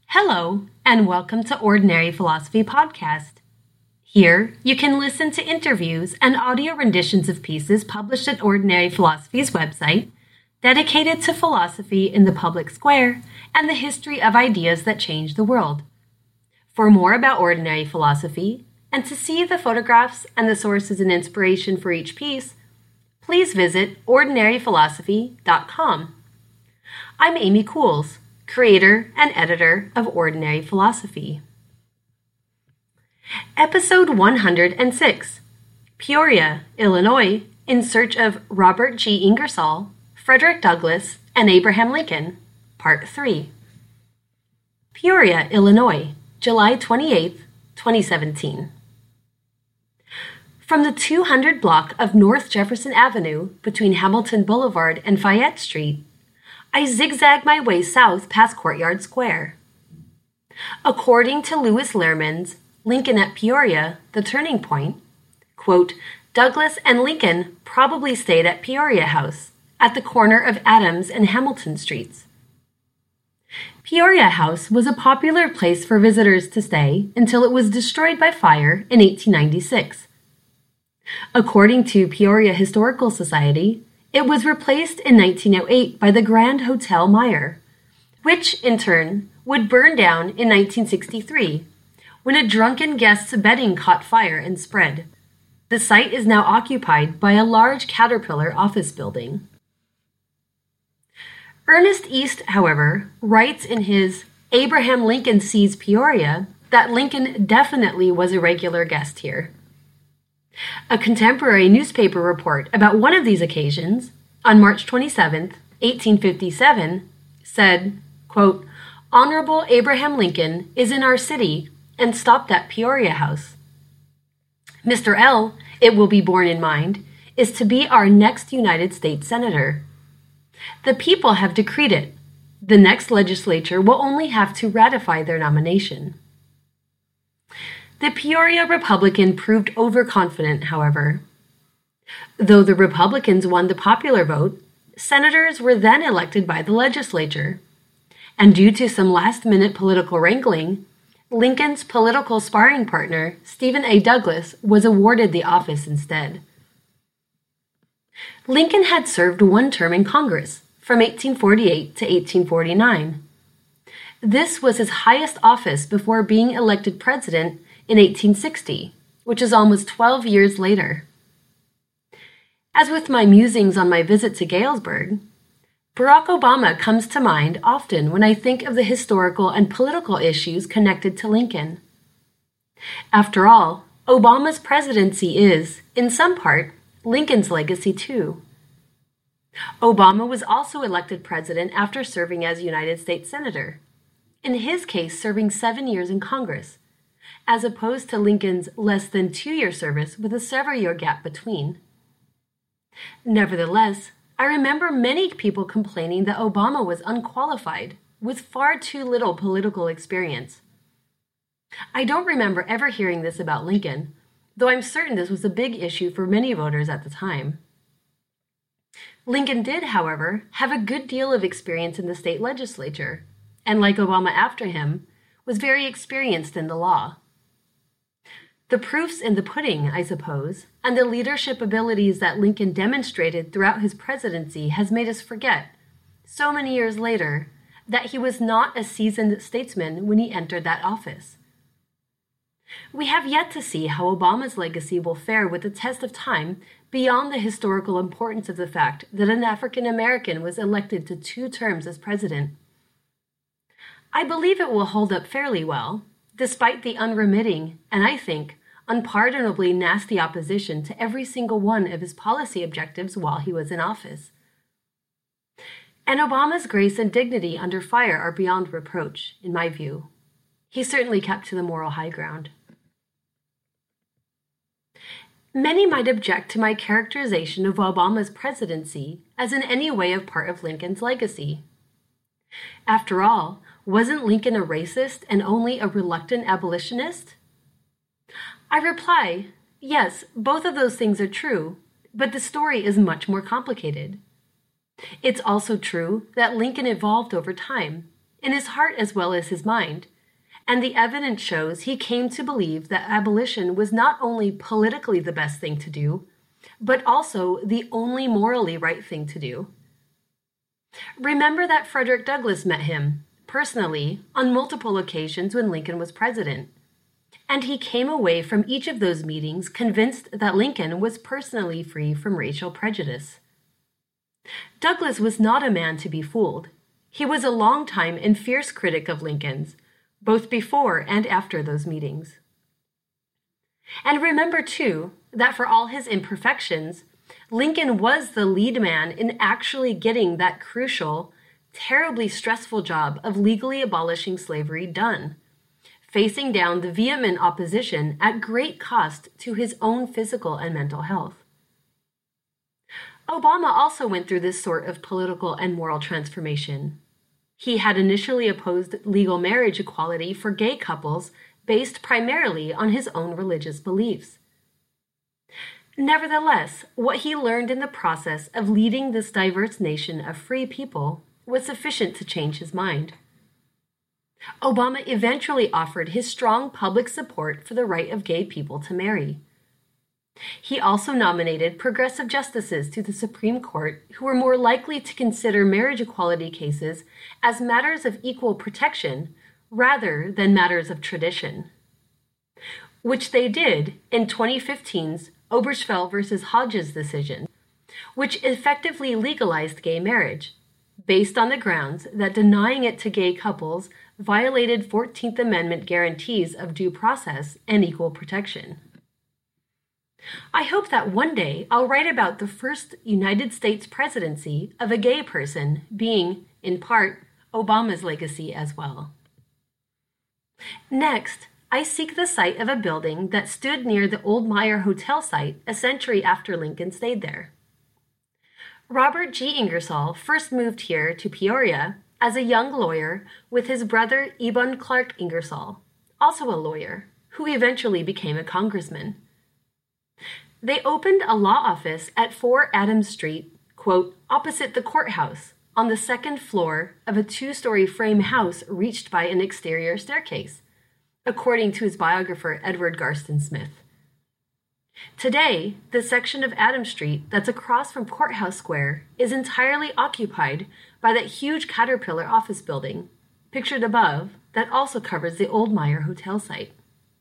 Hello, and welcome to Ordinary Philosophy Podcast. Here, you can listen to interviews and audio renditions of pieces published at Ordinary Philosophy's website, dedicated to philosophy in the public square and the history of ideas that change the world. For more about ordinary philosophy, and to see the photographs and the sources and inspiration for each piece, please visit ordinaryphilosophy.com. I'm Amy Cools, creator and editor of Ordinary Philosophy. Episode 106, Peoria, Illinois, in search of Robert G. Ingersoll, Frederick Douglass, and Abraham Lincoln, Part 3. Peoria, Illinois, July 28, 2017. From the 200 block of North Jefferson Avenue between Hamilton Boulevard and Fayette Street, I zigzag my way south past Courtyard Square. According to Louis Lehrman's Lincoln at Peoria, the Turning Point, quote, Douglass and Lincoln probably stayed at Peoria House, at the corner of Adams and Hamilton Streets. Peoria House was a popular place for visitors to stay until it was destroyed by fire in 1896. According to Peoria Historical Society, it was replaced in 1908 by the Grand Hotel Meyer, which, in turn, would burn down in 1963, when a drunken guest's bedding caught fire and spread. The site is now occupied by a large Caterpillar office building. Ernest East, however, writes in his Abraham Lincoln Sees Peoria that Lincoln definitely was a regular guest here. A contemporary newspaper report about one of these occasions, on March 27, 1857, said, quote, Honorable Abraham Lincoln is in our city and stopped at Peoria House. Mr. L., it will be borne in mind, is to be our next United States Senator. The people have decreed it. The next legislature will only have to ratify their nomination. The Peoria Republican proved overconfident, however. Though the Republicans won the popular vote, senators were then elected by the legislature. And due to some last-minute political wrangling, Lincoln's political sparring partner, Stephen A. Douglas, was awarded the office instead. Lincoln had served one term in Congress, from 1848 to 1849. This was his highest office before being elected president in 1860, which is almost 12 years later. As with my musings on my visit to Galesburg, Barack Obama comes to mind often when I think of the historical and political issues connected to Lincoln. After all, Obama's presidency is, in some part, Lincoln's legacy too. Obama was also elected president after serving as United States Senator, in his case serving 7 years in Congress, as opposed to Lincoln's less than 2-year service with a several-year gap between. Nevertheless, I remember many people complaining that Obama was unqualified, with far too little political experience. I don't remember ever hearing this about Lincoln, though I'm certain this was a big issue for many voters at the time. Lincoln did, however, have a good deal of experience in the state legislature, and like Obama after him, was very experienced in the law. The proof's in the pudding, I suppose, and the leadership abilities that Lincoln demonstrated throughout his presidency has made us forget, so many years later, that he was not a seasoned statesman when he entered that office. We have yet to see how Obama's legacy will fare with the test of time beyond the historical importance of the fact that an African American was elected to 2 terms as president. I believe it will hold up fairly well, despite the unremitting, and I think, unpardonably nasty opposition to every single one of his policy objectives while he was in office. And Obama's grace and dignity under fire are beyond reproach, in my view. He certainly kept to the moral high ground. Many might object to my characterization of Obama's presidency as in any way a part of Lincoln's legacy. After all, wasn't Lincoln a racist and only a reluctant abolitionist? I reply, yes, both of those things are true, but the story is much more complicated. It's also true that Lincoln evolved over time, in his heart as well as his mind, and the evidence shows he came to believe that abolition was not only politically the best thing to do, but also the only morally right thing to do. Remember that Frederick Douglass met him, personally, on multiple occasions when Lincoln was president, and he came away from each of those meetings convinced that Lincoln was personally free from racial prejudice. Douglass was not a man to be fooled. He was a longtime and fierce critic of Lincoln's, both before and after those meetings. And remember, too, that for all his imperfections, Lincoln was the lead man in actually getting that crucial, terribly stressful job of legally abolishing slavery done, facing down the vehement opposition at great cost to his own physical and mental health. Obama also went through this sort of political and moral transformation. He had initially opposed legal marriage equality for gay couples based primarily on his own religious beliefs. Nevertheless, what he learned in the process of leading this diverse nation of free people was sufficient to change his mind. Obama eventually offered his strong public support for the right of gay people to marry. He also nominated progressive justices to the Supreme Court who were more likely to consider marriage equality cases as matters of equal protection rather than matters of tradition, which they did in 2015's Obergefell versus Hodges decision, which effectively legalized gay marriage, based on the grounds that denying it to gay couples violated 14th Amendment guarantees of due process and equal protection. I hope that one day I'll write about the first United States presidency of a gay person being, in part, Obama's legacy as well. Next, I seek the site of a building that stood near the Old Meyer Hotel site a century after Lincoln stayed there. Robert G. Ingersoll first moved here to Peoria as a young lawyer with his brother Eben Clark Ingersoll, also a lawyer, who eventually became a congressman. They opened a law office at 4 Adams Street, quote, opposite the courthouse, on the second floor of a 2-story frame house reached by an exterior staircase, according to his biographer Edward Garston Smith. Today, the section of Adams Street that's across from Courthouse Square is entirely occupied by that huge Caterpillar office building, pictured above, that also covers the Old Meyer Hotel site.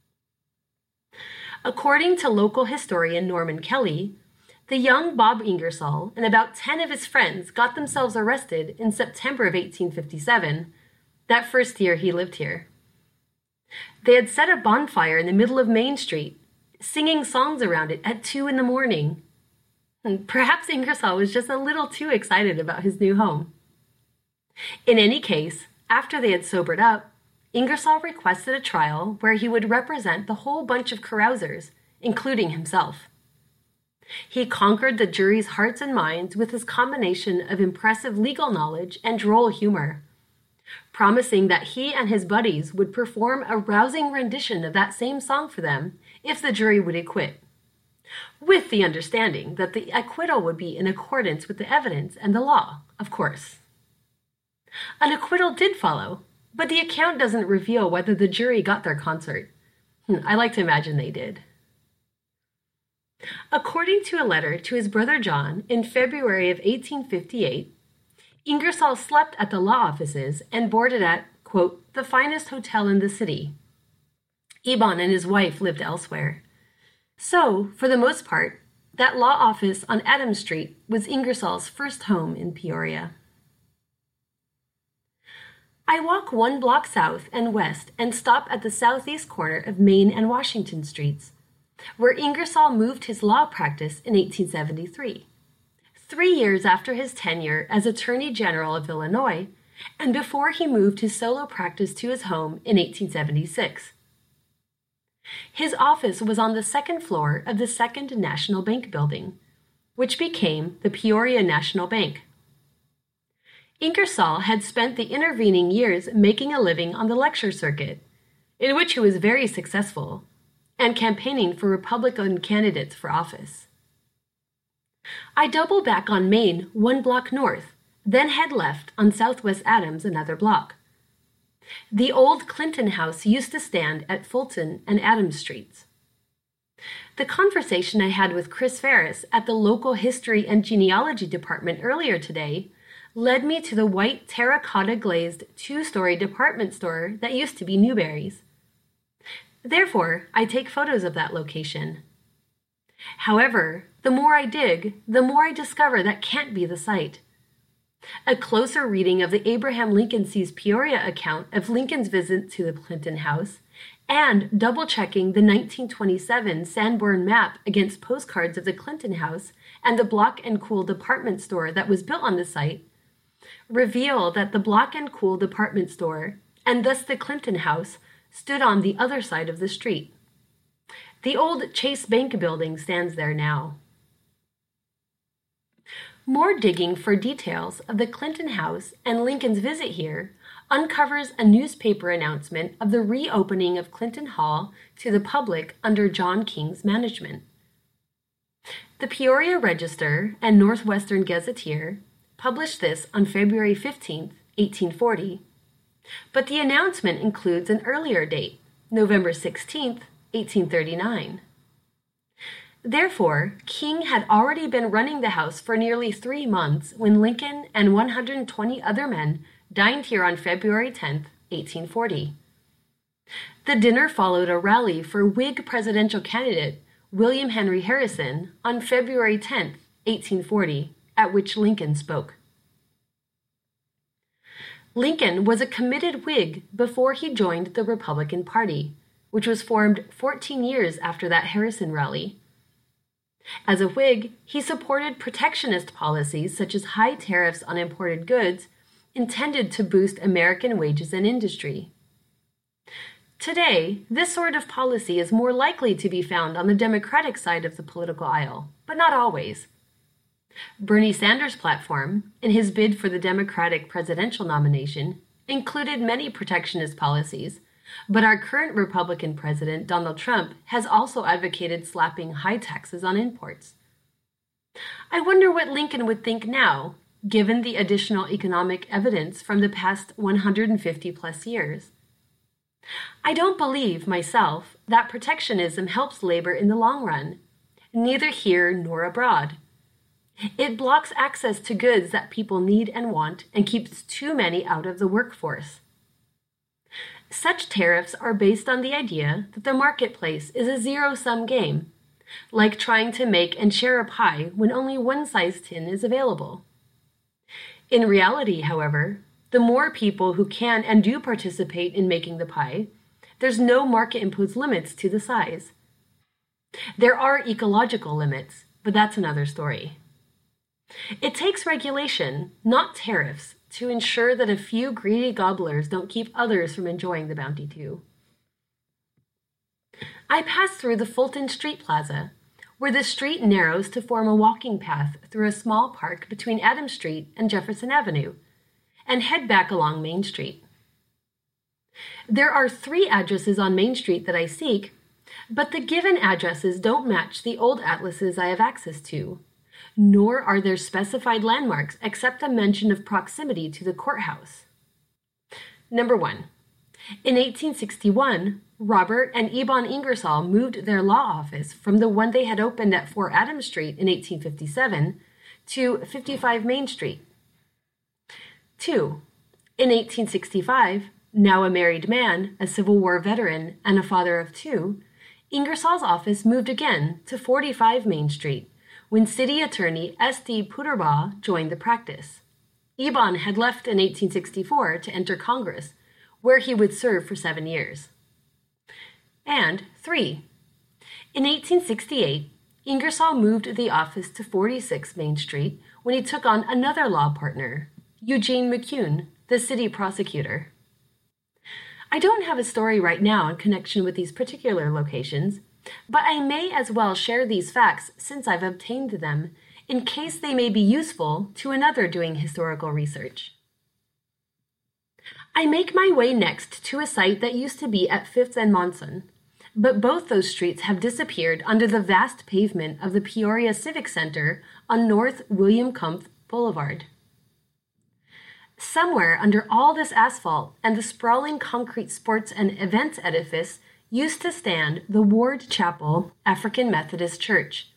According to local historian Norman Kelly, the young Bob Ingersoll and about 10 of his friends got themselves arrested in September of 1857, that first year he lived here. They had set a bonfire in the middle of Main Street, singing songs around it at 2 a.m. And perhaps Ingersoll was just a little too excited about his new home. In any case, after they had sobered up, Ingersoll requested a trial where he would represent the whole bunch of carousers, including himself. He conquered the jury's hearts and minds with his combination of impressive legal knowledge and droll humor, promising that he and his buddies would perform a rousing rendition of that same song for them if the jury would acquit, with the understanding that the acquittal would be in accordance with the evidence and the law, of course. An acquittal did follow, but the account doesn't reveal whether the jury got their concert. I like to imagine they did. According to a letter to his brother John in February of 1858, Ingersoll slept at the law offices and boarded at, quote, the finest hotel in the city. Eben and his wife lived elsewhere. So, for the most part, that law office on Adams Street was Ingersoll's first home in Peoria. I walk 1 block south and west and stop at the southeast corner of Main and Washington Streets, where Ingersoll moved his law practice in 1873, 3 years after his tenure as Attorney General of Illinois, and before he moved his solo practice to his home in 1876. His office was on the 2nd floor of the 2nd National Bank building, which became the Peoria National Bank. Ingersoll had spent the intervening years making a living on the lecture circuit, in which he was very successful, and campaigning for Republican candidates for office. I double back on Main 1 block north, then head left on Southwest Adams another block, The old Clinton House used to stand at Fulton and Adams Streets. The conversation I had with Chris Ferris at the local history and genealogy department earlier today led me to the white terracotta glazed two-story department store that used to be Newberry's. Therefore, I take photos of that location. However, the more I dig, the more I discover that can't be the site. A closer reading of the Abraham Lincoln Sees Peoria account of Lincoln's visit to the Clinton House and double-checking the 1927 Sanborn map against postcards of the Clinton House and the Block and Cool department store that was built on the site reveal that the Block and Cool department store, and thus the Clinton House, stood on the other side of the street. The old Chase Bank building stands there now. More digging for details of the Clinton House and Lincoln's visit here uncovers a newspaper announcement of the reopening of Clinton Hall to the public under John King's management. The Peoria Register and Northwestern Gazetteer published this on February 15, 1840, but the announcement includes an earlier date, November 16, 1839. Therefore, King had already been running the house for nearly 3 months when Lincoln and 120 other men dined here on February 10, 1840. The dinner followed a rally for Whig presidential candidate William Henry Harrison on February 10, 1840, at which Lincoln spoke. Lincoln was a committed Whig before he joined the Republican Party, which was formed 14 years after that Harrison rally. As a Whig, he supported protectionist policies such as high tariffs on imported goods intended to boost American wages and industry. Today, this sort of policy is more likely to be found on the Democratic side of the political aisle, but not always. Bernie Sanders' platform, in his bid for the Democratic presidential nomination, included many protectionist policies, but our current Republican president, Donald Trump, has also advocated slapping high taxes on imports. I wonder what Lincoln would think now, given the additional economic evidence from the past 150 plus years. I don't believe, myself, that protectionism helps labor in the long run, neither here nor abroad. It blocks access to goods that people need and want and keeps too many out of the workforce. Such tariffs are based on the idea that the marketplace is a zero-sum game, like trying to make and share a pie when only one size tin is available. In reality, however, the more people who can and do participate in making the pie, there's no market-imposed limits to the size. There are ecological limits, but that's another story. It takes regulation, not tariffs, to ensure that a few greedy gobblers don't keep others from enjoying the bounty too. I passed through the Fulton Street Plaza, where the street narrows to form a walking path through a small park between Adams Street and Jefferson Avenue, and head back along Main Street. There are 3 addresses on Main Street that I seek, but the given addresses don't match the old atlases I have access to, nor are there specified landmarks except a mention of proximity to the courthouse. Number 1. In 1861, Robert and Ebon Ingersoll moved their law office from the one they had opened at 4 Adams Street in 1857 to 55 Main Street. 2. In 1865, now a married man, a Civil War veteran, and a father of 2, Ingersoll's office moved again to 45 Main Street, when City Attorney S.D. Puderbaugh joined the practice. Ebon had left in 1864 to enter Congress, where he would serve for 7 years. And 3. In 1868, Ingersoll moved the office to 46 Main Street when he took on another law partner, Eugene McCune, the city prosecutor. I don't have a story right now in connection with these particular locations, but I may as well share these facts since I've obtained them, in case they may be useful to another doing historical research. I make my way next to a site that used to be at 5th and Monson, but both those streets have disappeared under the vast pavement of the Peoria Civic Center on North William Kumpf Boulevard. Somewhere under all this asphalt and the sprawling concrete sports and events edifice used to stand the Ward Chapel African Methodist Church.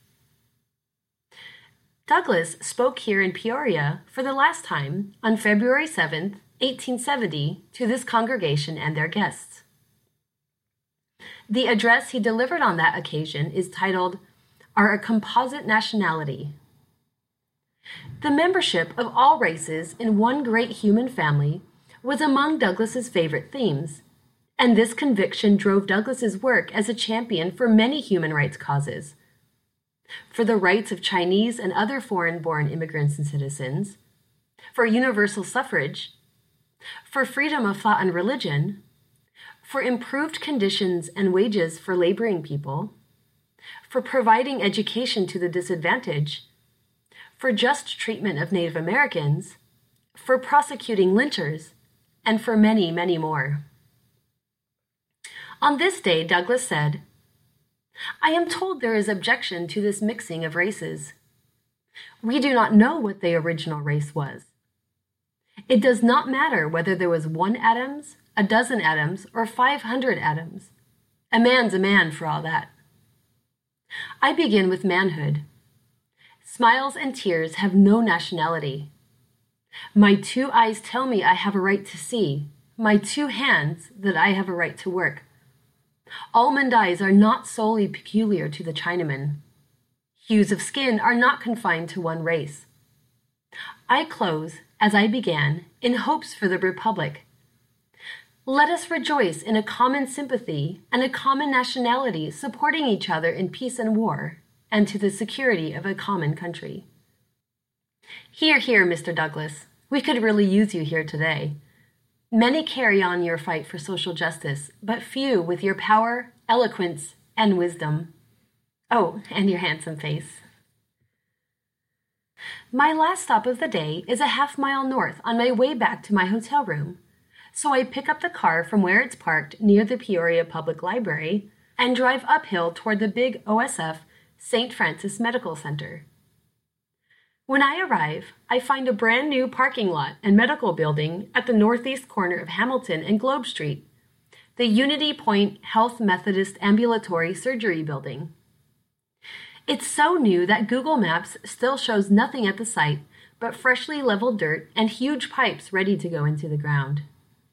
Douglas spoke here in Peoria for the last time on February 7th, 1870, to this congregation and their guests. The address he delivered on that occasion is titled, "Are a Composite Nationality." The membership of all races in one great human family was among Douglas's favorite themes, and this conviction drove Douglas's work as a champion for many human rights causes. For the rights of Chinese and other foreign-born immigrants and citizens, for universal suffrage, for freedom of thought and religion, for improved conditions and wages for laboring people, for providing education to the disadvantaged, for just treatment of Native Americans, for prosecuting lynchers, and for many, many more. On this day, Douglas said, "I am told there is objection to this mixing of races. We do not know what the original race was. It does not matter whether there was 1 Adams, a dozen Adams, or 500 Adams. A man's a man for all that. I begin with manhood. Smiles and tears have no nationality. My 2 eyes tell me I have a right to see, my 2 hands that I have a right to work. Almond eyes are not solely peculiar to the Chinaman. Hues of skin are not confined to one race. I close, as I began, in hopes for the Republic. Let us rejoice in a common sympathy and a common nationality supporting each other in peace and war, and to the security of a common country." Hear, hear, Mr. Douglas. We could really use you here today. Many carry on your fight for social justice, but few with your power, eloquence, and wisdom. Oh, and your handsome face. My last stop of the day is a half-mile north on my way back to my hotel room, so I pick up the car from where it's parked near the Peoria Public Library and drive uphill toward the big OSF St. Francis Medical Center. When I arrive, I find a brand new parking lot and medical building at the northeast corner of Hamilton and Globe Street, the Unity Point Health Methodist Ambulatory Surgery Building. It's so new that Google Maps still shows nothing at the site but freshly leveled dirt and huge pipes ready to go into the ground.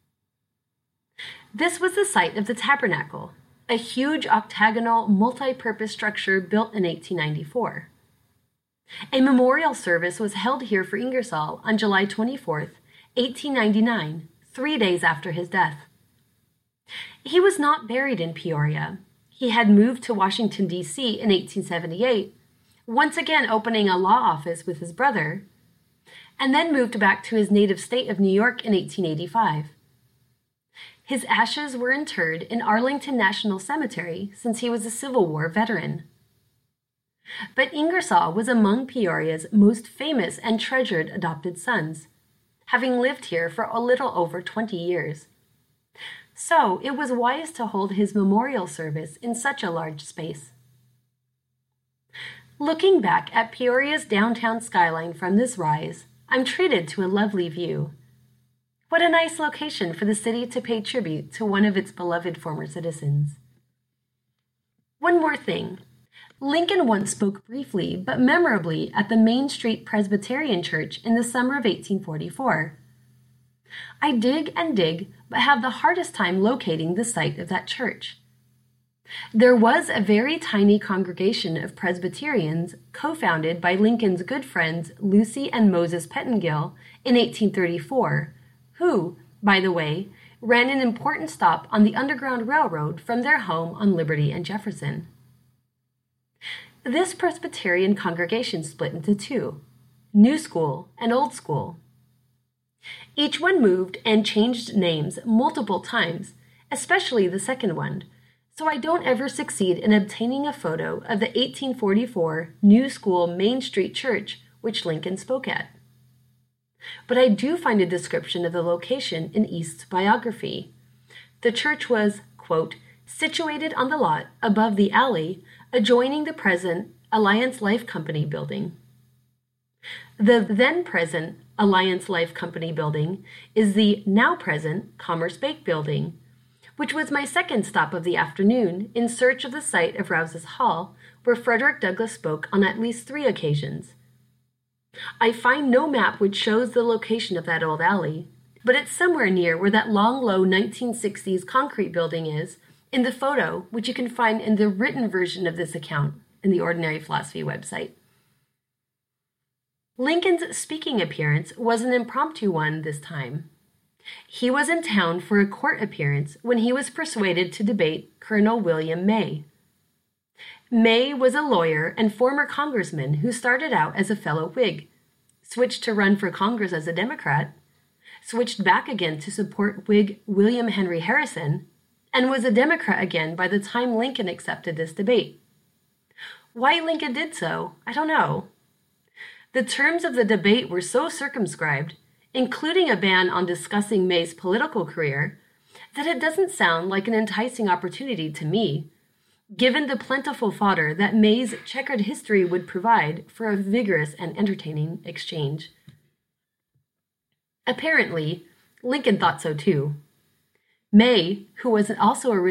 This was the site of the Tabernacle, a huge octagonal multi-purpose structure built in 1894. A memorial service was held here for Ingersoll on July 24, 1899, 3 days after his death. He was not buried in Peoria. He had moved to Washington, D.C. in 1878, once again opening a law office with his brother, and then moved back to his native state of New York in 1885. His ashes were interred in Arlington National Cemetery since he was a Civil War veteran. But Ingersoll was among Peoria's most famous and treasured adopted sons, having lived here for a little over 20 years. So it was wise to hold his memorial service in such a large space. Looking back at Peoria's downtown skyline from this rise, I'm treated to a lovely view. What a nice location for the city to pay tribute to one of its beloved former citizens. One more thing. Lincoln once spoke briefly but memorably at the Main Street Presbyterian Church in the summer of 1844. I dig and dig, but have the hardest time locating the site of that church. There was a very tiny congregation of Presbyterians co-founded by Lincoln's good friends Lucy and Moses Pettingill in 1834, who, by the way, ran an important stop on the Underground Railroad from their home on Liberty and Jefferson. This Presbyterian congregation split into 2, New School and Old School. Each one moved and changed names multiple times, especially the second one, so I don't ever succeed in obtaining a photo of the 1844 New School Main Street Church which Lincoln spoke at. But I do find a description of the location in East's biography. The church was, quote, situated on the lot above the alley adjoining the present Alliance Life Company building. The then-present Alliance Life Company building, is the now-present Commerce Bank building, which was my second stop of the afternoon in search of the site of Rouse's Hall, where Frederick Douglass spoke on at least 3 occasions. I find no map which shows the location of that old alley, but it's somewhere near where that long, low 1960s concrete building is in the photo, which you can find in the written version of this account in the Ordinary Philosophy website. Lincoln's speaking appearance was an impromptu one this time. He was in town for a court appearance when he was persuaded to debate Colonel William May. May was a lawyer and former congressman who started out as a fellow Whig, switched to run for Congress as a Democrat, switched back again to support Whig William Henry Harrison, and was a Democrat again by the time Lincoln accepted this debate. Why Lincoln did so, I don't know. The terms of the debate were so circumscribed, including a ban on discussing May's political career, that it doesn't sound like an enticing opportunity to me, given the plentiful fodder that May's checkered history would provide for a vigorous and entertaining exchange. Apparently, Lincoln thought so too. May, who was also a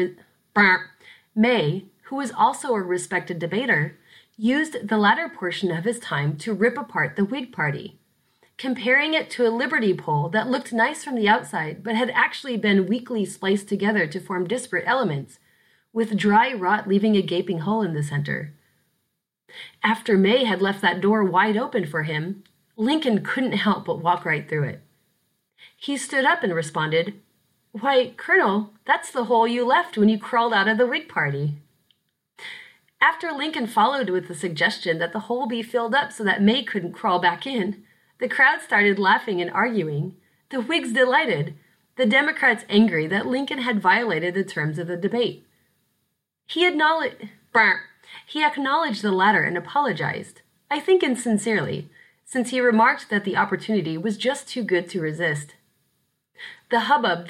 respected debater, used the latter portion of his time to rip apart the Whig Party, comparing it to a Liberty pole that looked nice from the outside but had actually been weakly spliced together to form disparate elements, with dry rot leaving a gaping hole in the center. After May had left that door wide open for him, Lincoln couldn't help but walk right through it. He stood up and responded, "Why, Colonel, that's the hole you left when you crawled out of the Whig Party." After Lincoln followed with the suggestion that the hole be filled up so that May couldn't crawl back in, the crowd started laughing and arguing, the Whigs delighted, the Democrats angry that Lincoln had violated the terms of the debate. He acknowledged the latter and apologized, I think insincerely, since he remarked that the opportunity was just too good to resist. The hubbub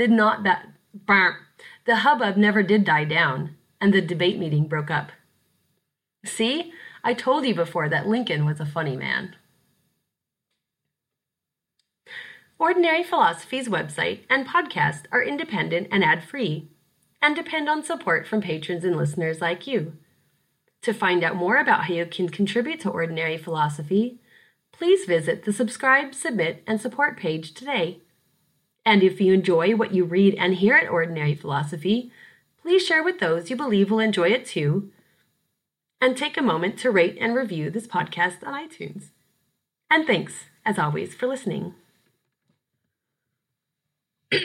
never did die down, and the debate meeting broke up. See, I told you before that Lincoln was a funny man. Ordinary Philosophy's website and podcast are independent and ad-free, and depend on support from patrons and listeners like you. To find out more about how you can contribute to Ordinary Philosophy, please visit the subscribe, submit, and support page today. And if you enjoy what you read and hear at Ordinary Philosophy, please share with those you believe will enjoy it too, and take a moment to rate and review this podcast on iTunes. And thanks, as always, for listening.